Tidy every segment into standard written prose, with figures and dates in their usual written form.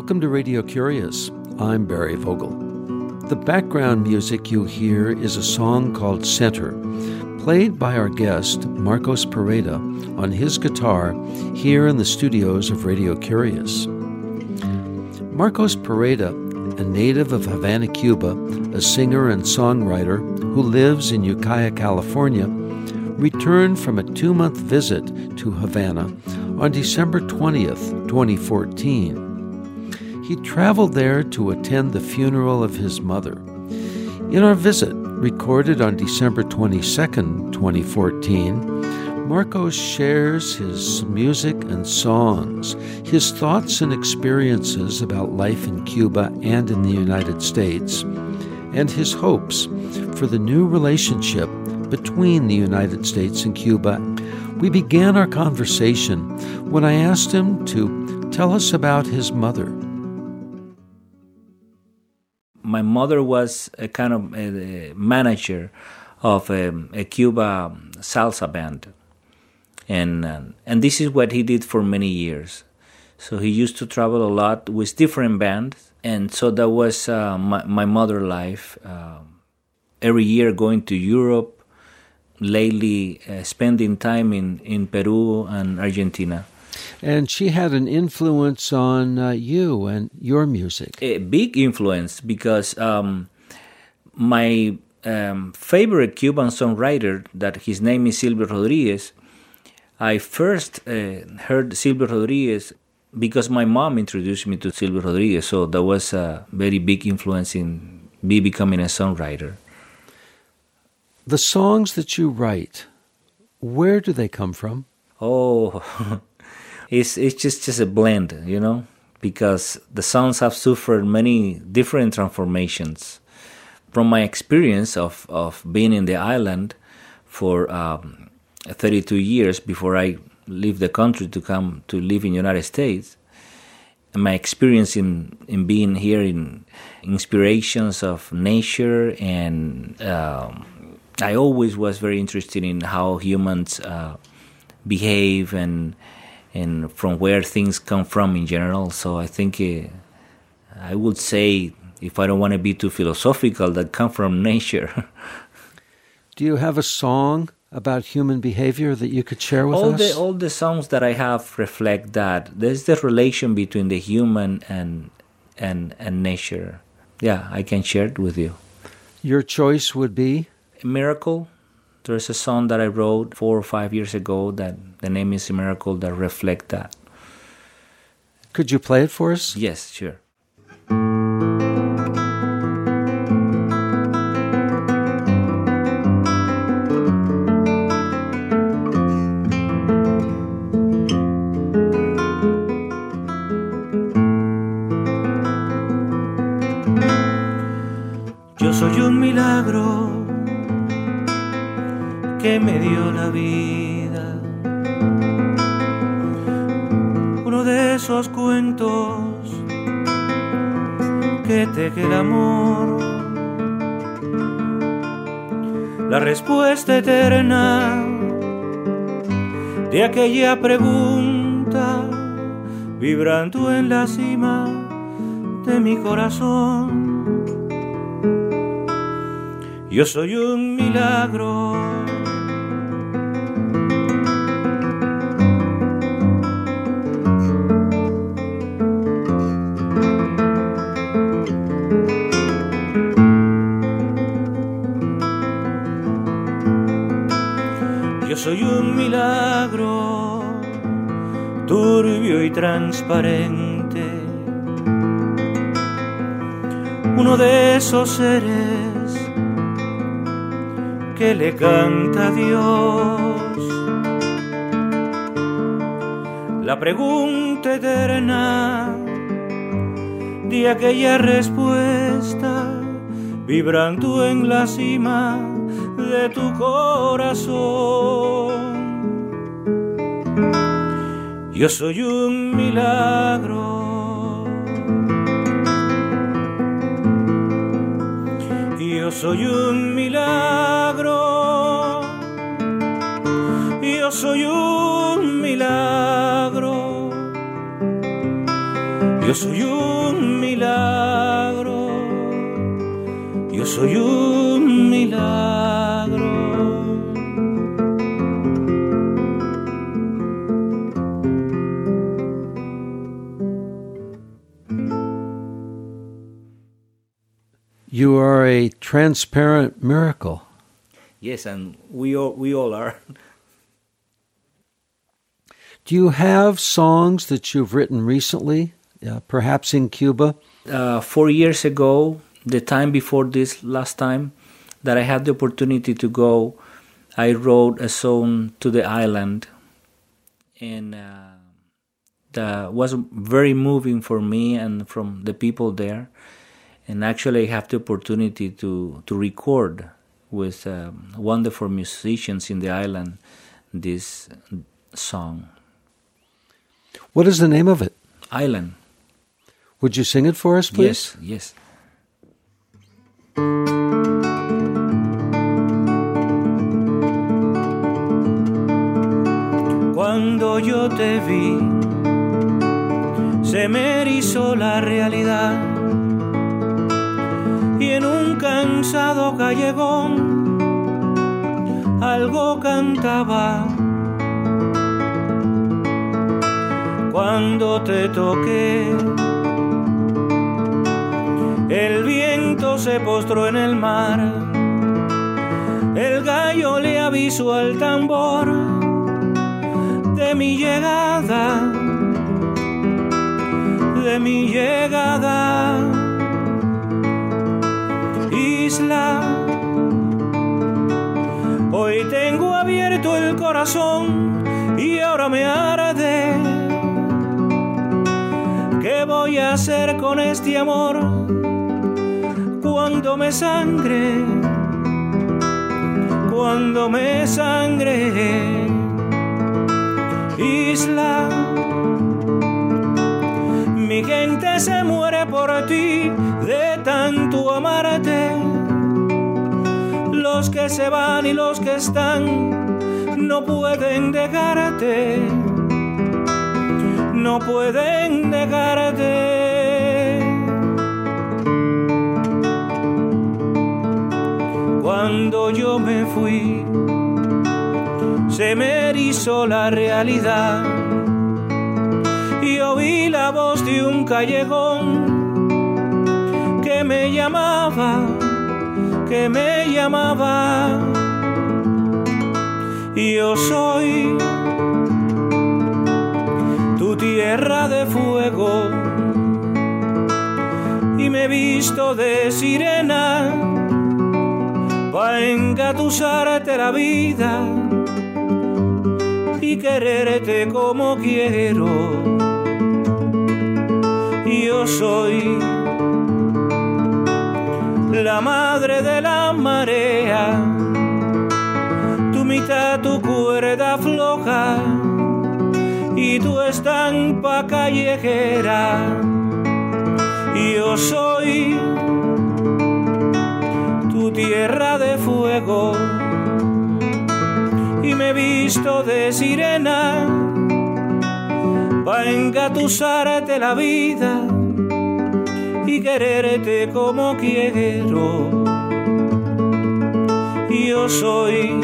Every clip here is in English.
Welcome to Radio Curious. I'm Barry Vogel. The background music you hear is a song called Center, played by our guest, Marcos Pereda, on his guitar here in the studios of Radio Curious. Marcos Pereda, a native of Havana, Cuba, a singer and songwriter who lives in Ukiah, California, returned from a 2-month visit to Havana on December 20th, 2014. He traveled there to attend the funeral of his mother. In our visit, recorded on December 22nd, 2014, Marcos shares his music and songs, his thoughts and experiences about life in Cuba and in the United States, and his hopes for the new relationship between the United States and Cuba. We began our conversation when I asked him to tell us about his mother. My mother was a kind of a manager of a Cuba salsa band. And this is what he did for many years. So he used to travel a lot with different bands. And so that was my mother's life. Every year going to Europe, lately spending time in Peru and Argentina. And she had an influence on you and your music. A big influence because my favorite Cuban songwriter, that his name is Silvio Rodriguez, I first heard Silvio Rodriguez because my mom introduced me to Silvio Rodriguez, so that was a very big influence in me becoming a songwriter. The songs that you write, where do they come from? Oh, it's just a blend, you know, because the songs have suffered many different transformations. From my experience of being in the island for 32 years before I leave the country to come to live in the United States, and my experience in being here in inspirations of nature, and I always was very interested in how humans behave and from where things come from in general. So I think I would say, if I don't want to be too philosophical, that come from nature. Do you have a song about human behavior that you could share with us? All the songs that I have reflect that. There's the relation between the human and nature. Yeah, I can share it with you. Your choice would be? Miracle. There's a song that I wrote 4 or 5 years ago that the name is Miracle, that reflect that. Could you play it for us? Yes, sure. Yo soy un milagro que me dio la vida, uno de esos cuentos que teje el amor, la respuesta eterna de aquella pregunta, vibrando en la cima de mi corazón. Yo soy un milagro. Yo soy un milagro, turbio y transparente, uno de esos seres que le canta a Dios. La pregunta eterna de aquella respuesta, vibrando en la cima de tu corazón. Yo soy un milagro. Yo soy un milagro. Yo soy un milagro. Yo soy un un milagro, yo soy un milagro. You are a transparent miracle. Yes, and we all are. Do you have songs that you've written recently, perhaps in Cuba? 4 years ago, the time before this last time that I had the opportunity to go, I wrote a song to the island, and that was very moving for me and from the people there. And actually I have the opportunity to record with wonderful musicians in the island this song. What is the name of it? Island. Would you sing it for us, please? Yes. Cuando yo te vi, se me erizó la realidad, y en un cansado callejón algo cantaba. Cuando te toqué, el viento se postró en el mar, el gallo le avisó al tambor de mi llegada, de mi llegada. Isla, hoy tengo abierto el corazón y ahora me arde. ¿Qué voy a hacer con este amor cuando me sangre? Cuando me sangre. Isla, mi gente se muere por ti de tanto amarte. Los que se van y los que están no pueden dejarte. No pueden dejarte. Cuando yo me fui, se me erizó la realidad y oí la voz de un callejón que me llamaba, que me llamaba. Yo soy tu tierra de fuego y me he visto de sirena pa' engatusarte la vida y quererte como quiero. Yo soy la madre de la marea, tu mitad, tu cuerda floja y tu estampa callejera. Yo soy tu tierra de fuego y me he visto de sirena pa' engatusarte la vida y quererte como quiero. Yo soy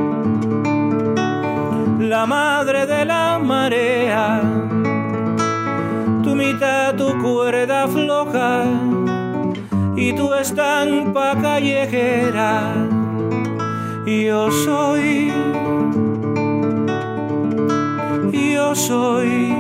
la madre de la marea, tu mitad, tu cuerda floja y tu estampa callejera. Yo soy, yo soy.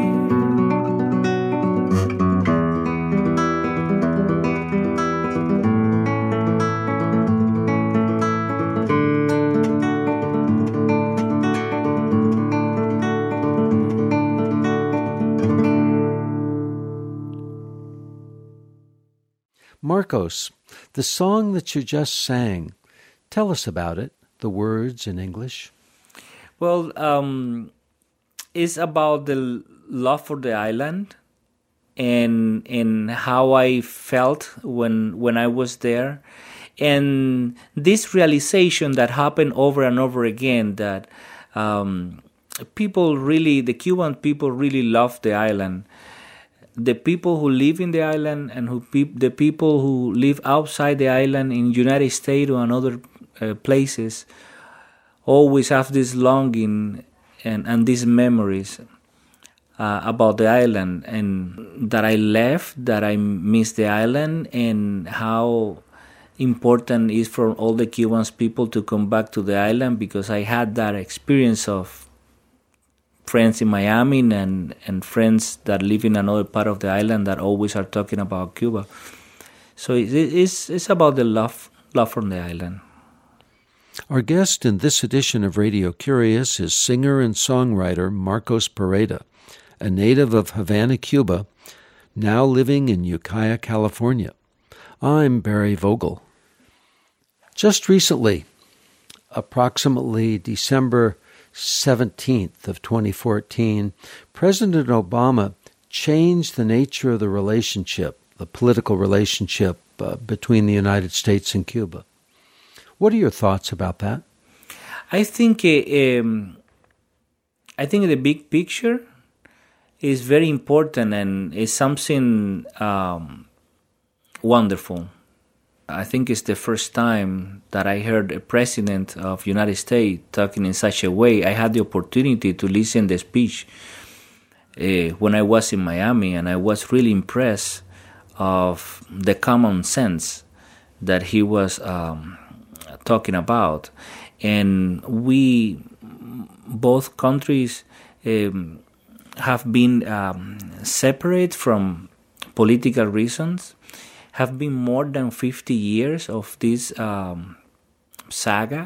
Marcos, the song that you just sang, tell us about it, the words in English. Well, it's about the love for the island and how I felt when I was there, and this realization that happened over and over again that people really, the Cuban people really love the island. the people who live in the island and the people who live outside the island in United States or in other places always have this longing and these memories about the island, and that I left, that I miss the island, and how important it is for all the Cuban people to come back to the island, because I had that experience of friends in Miami and friends that live in another part of the island that always are talking about Cuba. So it's about the love from the island. Our guest in this edition of Radio Curious is singer and songwriter Marcos Pereda, a native of Havana, Cuba, now living in Ukiah, California. I'm Barry Vogel. Just recently, approximately December 17th of 2014, President Obama changed the nature of the relationship, the political relationship between the United States and Cuba. What are your thoughts about that? I think the big picture is very important and is something wonderful. I think it's the first time that I heard a president of United States talking in such a way. I had the opportunity to listen to the speech when I was in Miami, and I was really impressed of the common sense that he was talking about. And we, both countries, have been separate from political reasons, have been more than 50 years of this saga,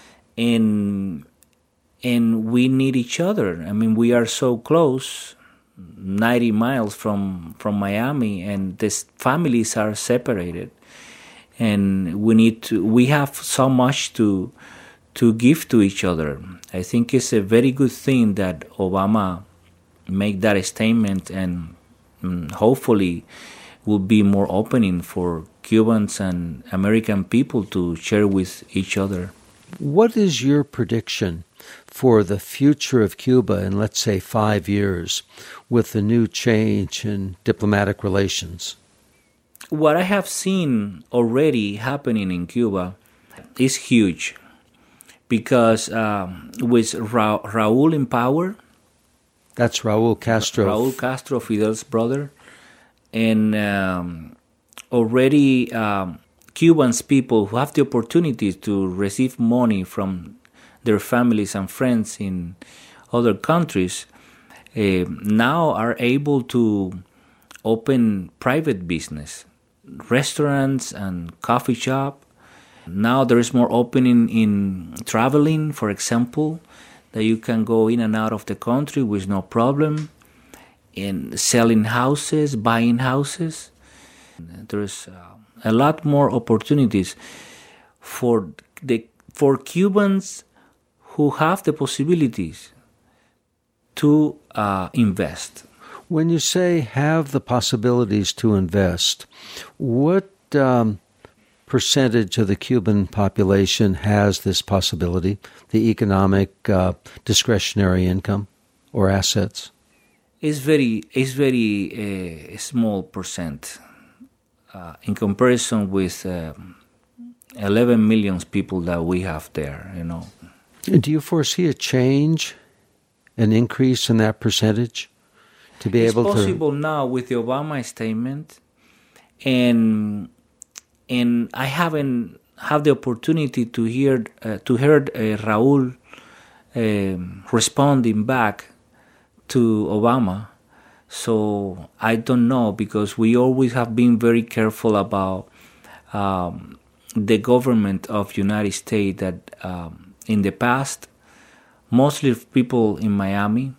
and we need each other. I mean, we are so close, 90 miles from Miami, and these families are separated, and we have so much to give to each other. I think it's a very good thing that Obama make that statement, and hopefully will be more opening for Cubans and American people to share with each other. What is your prediction for the future of Cuba in, let's say, 5 years with the new change in diplomatic relations? What I have seen already happening in Cuba is huge, because with Raúl in power, that's Raúl Castro. Raúl Castro, Fidel's brother. And already Cubans people who have the opportunity to receive money from their families and friends in other countries now are able to open private business, restaurants and coffee shop. Now there is more opening in traveling, for example, that you can go in and out of the country with no problem. In selling houses, buying houses. There's a lot more opportunities for Cubans who have the possibilities to invest. When you say have the possibilities to invest, what percentage of the Cuban population has this possibility, the economic discretionary income or assets? It's very small percent in comparison with 11 million people that we have there, you know. Do you foresee a change, an increase in that percentage to be able to? It's possible now with the Obama statement, and I haven't had the opportunity to hear Raúl responding back to Obama, so I don't know, because we always have been very careful about the government of United States that in the past, mostly people in Miami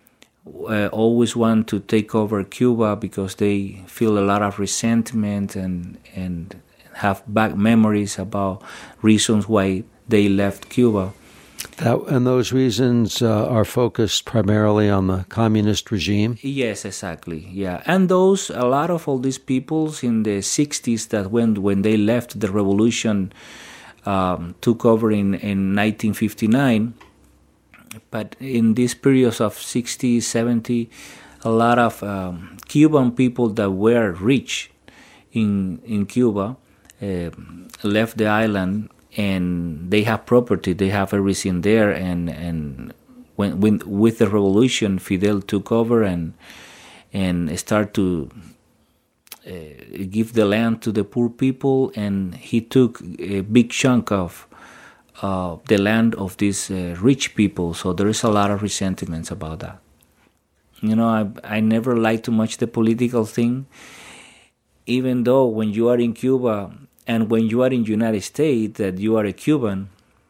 always want to take over Cuba because they feel a lot of resentment and have bad memories about reasons why they left Cuba. And those reasons are focused primarily on the communist regime? Yes, exactly. Yeah, and a lot of all these peoples in the 60s that when they left, the revolution took over in 1959. But in these periods of 60, 70, a lot of Cuban people that were rich in Cuba left the island, and they have property, they have everything there, and when with the revolution, Fidel took over and start to give the land to the poor people, and he took a big chunk of the land of these rich people. So there is a lot of resentments about that. You know, I never liked too much the political thing, even though when you are in Cuba and when you are in the United States, that you are a Cuban,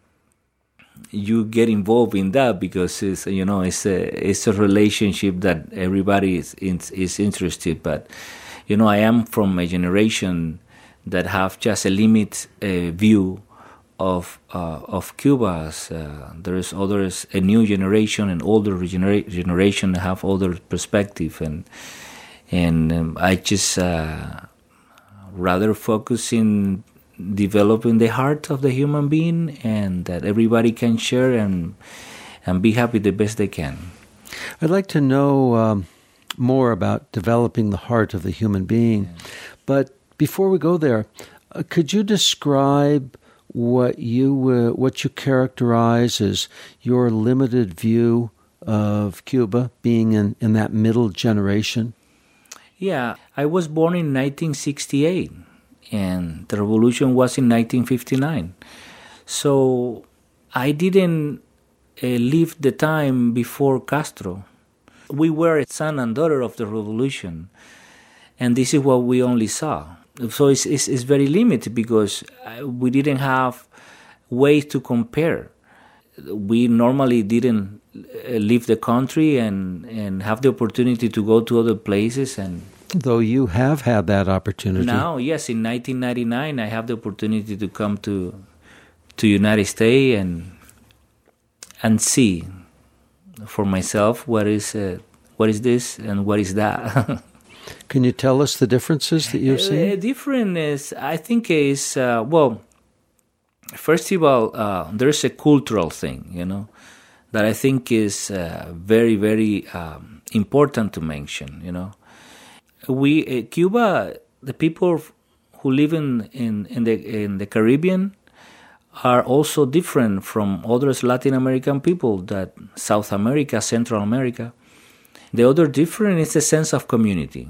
you get involved in that because it's a relationship that everybody is interested. But you know, I am from a generation that have just a limited view of Cuba. There is others, a new generation, an older generation that have other perspective, and I just rather focus in developing the heart of the human being, and that everybody can share and be happy the best they can. I'd like to know more about developing the heart of the human being. But before we go there, could you describe what you characterize as your limited view of Cuba, being in that middle generation? Yeah, I was born in 1968, and the revolution was in 1959. So I didn't live the time before Castro. We were a son and daughter of the revolution, and this is what we only saw. So it's very limited because we didn't have ways to compare. We normally didn't leave the country and have the opportunity to go to other places. And though you have had that opportunity. Now, yes, in 1999, I have the opportunity to come to United States and see for myself what is this and what is that. Can you tell us the differences that you've seen? The difference is, I think, well, first of all, there's a cultural thing, you know, that I think is very, very important to mention. You know, Cuba, the people who live in the Caribbean are also different from other Latin American people, that South America, Central America. The other difference is the sense of community.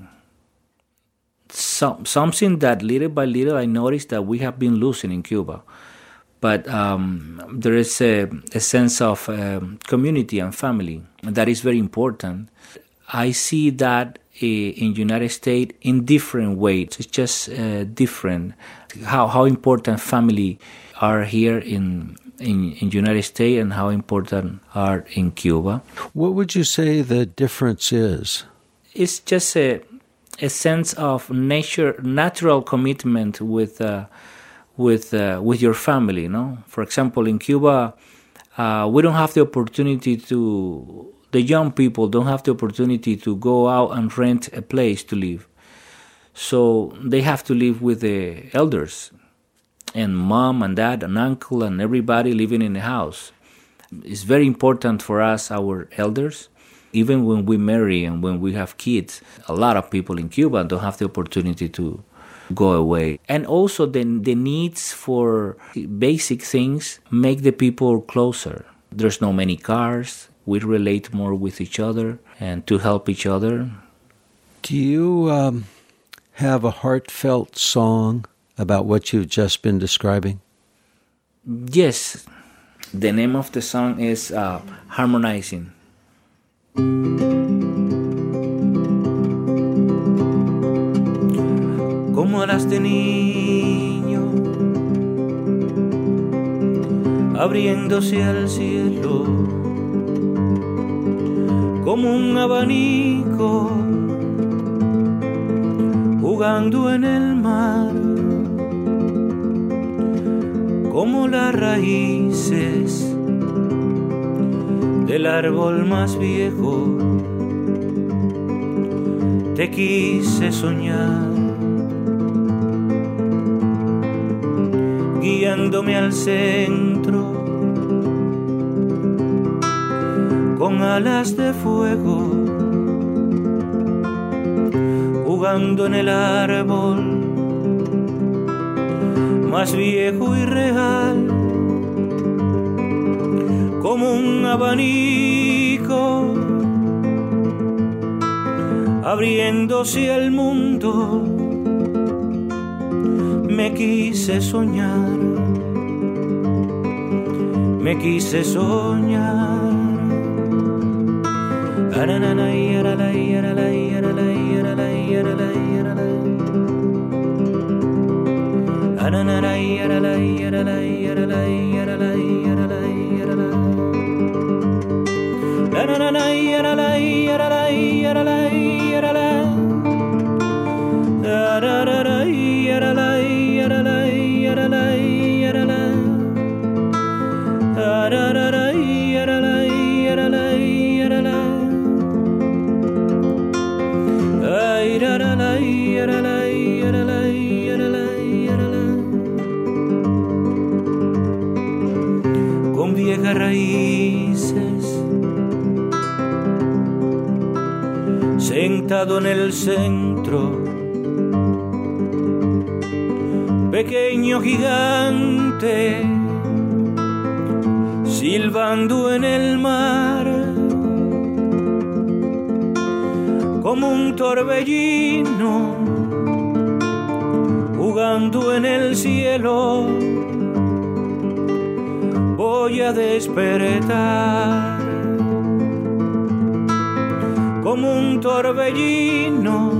Something that little by little I noticed that we have been losing in Cuba. But there is a sense of community and family that is very important. I see that in United States in different ways. It's just different how important family are here in United States and how important are in Cuba. What would you say the difference is? It's just a sense of natural commitment with your family. No, for example, in Cuba, we don't have the opportunity to. The young people don't have the opportunity to go out and rent a place to live, so they have to live with the elders. And mom and dad and uncle and everybody living in the house. It's very important for us, our elders. Even when we marry and when we have kids, a lot of people in Cuba don't have the opportunity to go away. And also the needs for basic things make the people closer. There's no many cars. We relate more with each other and to help each other. Do you have a heartfelt song about what you've just been describing? Yes. The name of the song is Harmonizing. Como alas de niño, abriéndose al cielo, como un abanico, jugando en el mar. Como las raíces del árbol más viejo, te quise soñar, guiándome al centro, con alas de fuego, jugando en el árbol más viejo y real, como un abanico abriéndose al mundo. Me quise soñar, me quise soñar. Con viejas raíces, sentado en el centro, pequeño gigante, silbando en el mar, como un torbellino, jugando en el cielo. Voy a despertar, como un torbellino,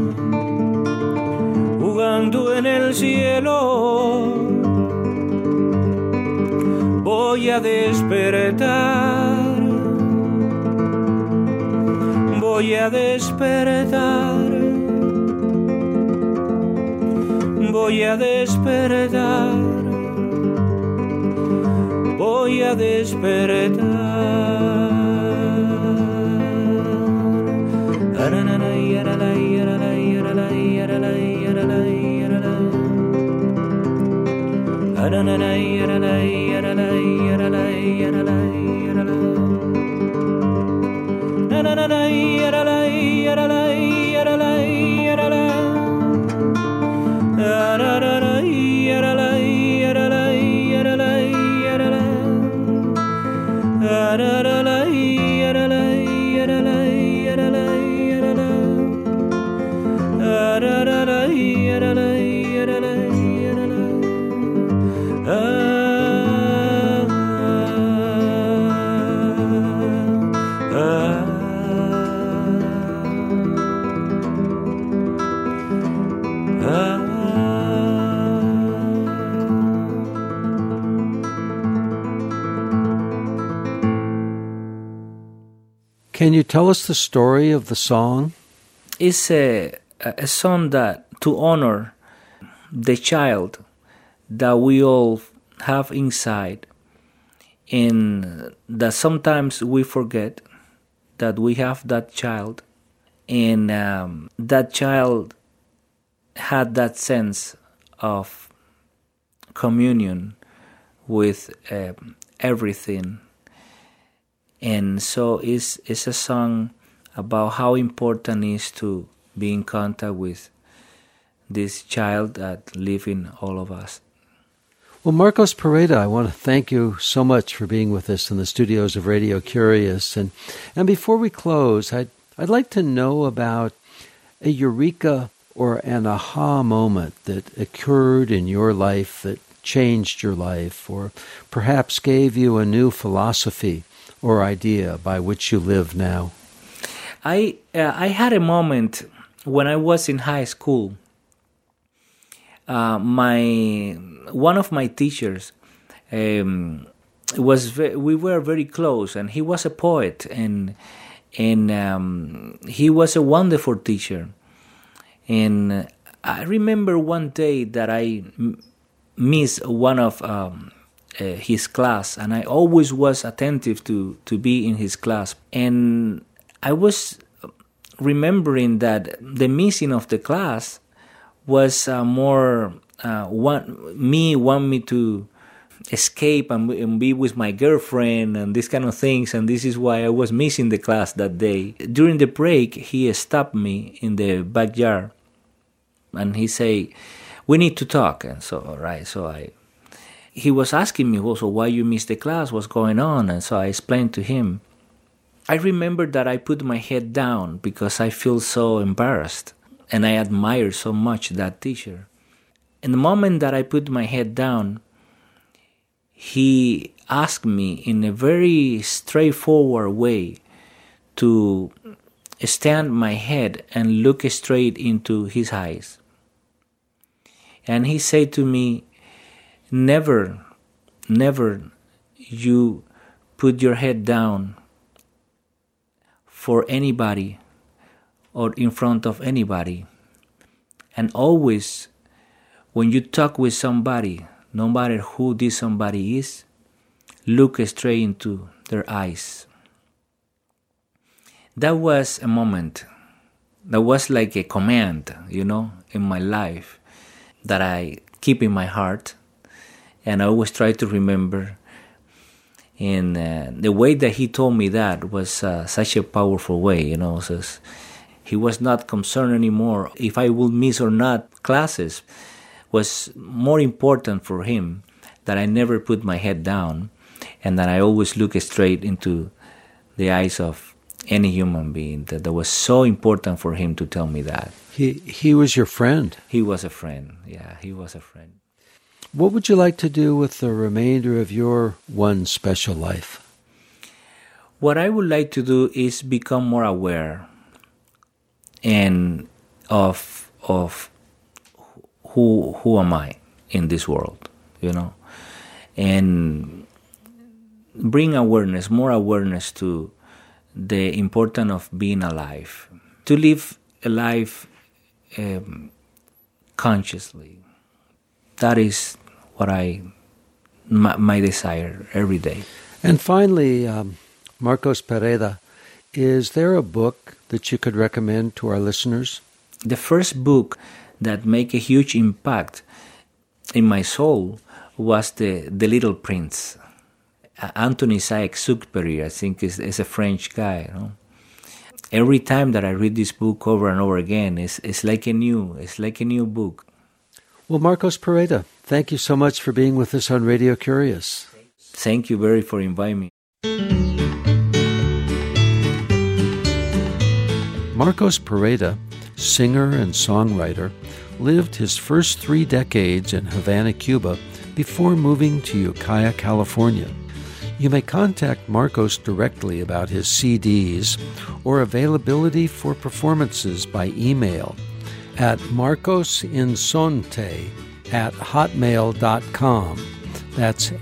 jugando en el cielo. Voy a despertar, voy a despertar, voy a despertar, voy a despertar. Can you tell us the story of the song? It's a song that to honor the child that we all have inside, and that sometimes we forget that we have that child, and that child had that sense of communion with everything. And so it's a song about how important it is to be in contact with this child that lives in all of us. Well, Marcos Pereda, I want to thank you so much for being with us in the studios of Radio Curious. And before we close, I'd like to know about a eureka or an aha moment that occurred in your life that changed your life, or perhaps gave you a new philosophy or idea by which you live now. I had a moment when I was in high school. One of my teachers we were very close, and he was a poet, and he was a wonderful teacher. And I remember one day that I missed one of his class, and I always was attentive to be in his class. And I was remembering that the missing of the class was more want me to escape and be with my girlfriend and these kind of things, and this is why I was missing the class that day. During the break, he stopped me in the backyard, And he say, we need to talk. And so, all right, he was asking me also why you missed the class, what's going on. And so I explained to him. I remember that I put my head down because I feel so embarrassed. And I admire so much that teacher. In the moment that I put my head down, he asked me in a very straightforward way to stand my head and look straight into his eyes. And he said to me, never you put your head down for anybody or in front of anybody. And always, when you talk with somebody, no matter who this somebody is, look straight into their eyes. That was a moment, that was like a command, in my life that I keep in my heart, and I always try to remember. And the way that he told me that was such a powerful way, So he was not concerned anymore if I would miss or not classes. Was more important for him that I never put my head down and that I always look straight into the eyes of any human being. That was so important for him to tell me that. He was your friend. He was a friend. Yeah, he was a friend. What would you like to do with the remainder of your one special life? What I would like to do is become more aware and of who am I in this world, and bring awareness, more awareness to the importance of being alive, to live a life consciously. That is what my desire every day. And finally, Marcos Pereda, is there a book that you could recommend to our listeners? The first book that made a huge impact in my soul was The Little Prince. Anthony Saint-Exupéry, I think, is a French guy. Every time that I read this book over and over again, it's like a new book. Well, Marcos Pereda, thank you so much for being with us on Radio Curious. Thank you very for inviting me. Marcos Pereda, singer and songwriter, lived his first 3 decades in Havana, Cuba, before moving to Ukiah, California. You may contact Marcos directly about his CDs or availability for performances by email at marcosinsonte@hotmail.com. That's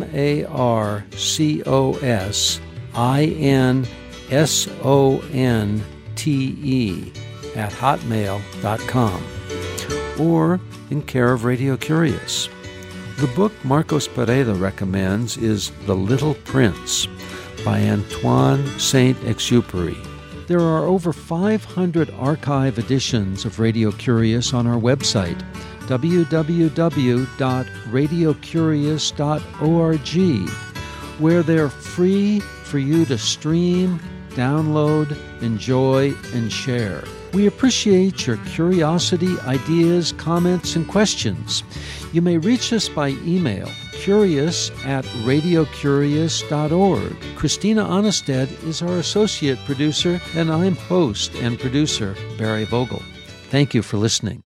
MarcosInsonte@hotmail.com, or in care of Radio Curious. The book Marcos Pereda recommends is The Little Prince by Antoine Saint-Exupéry. There are over 500 archive editions of Radio Curious on our website, www.radiocurious.org, where they're free for you to stream, download, enjoy, and share. We appreciate your curiosity, ideas, comments, and questions. You may reach us by email, curious@radiocurious.org. Christina Onnested is our associate producer, and I'm host and producer, Barry Vogel. Thank you for listening.